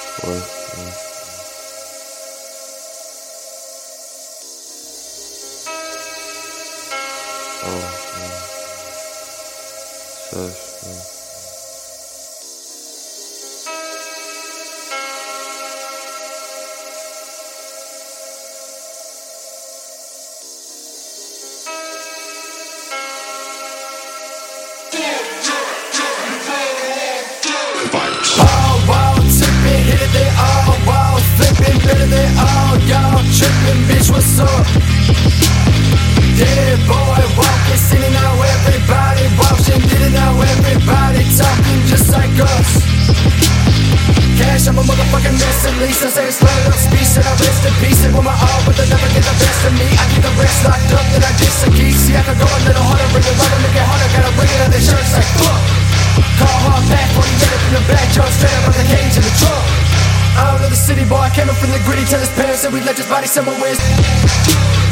Work. Oh, Shush. Tipping, hit it, they all balls, flipping, better they all y'all tripping, bitch, what's up? Yeah, boy, walking, singing now everybody watching, did it now everybody talking just like us. Cash, I'm a motherfucking mess at least. I say it's slow up speech, and I rest in peace. And with my all, but they never get the best of me. I keep the rest locked up, then I get some geeks. See, I can go a little harder, bring it right, make it harder. Gotta bring it on their shirts like fuck. Call hard back, 40 minutes from the back, jump straight up on the cage in the truck. Out of the city, boy, I came up from the gritty. Tell his parents that we left his body somewhere where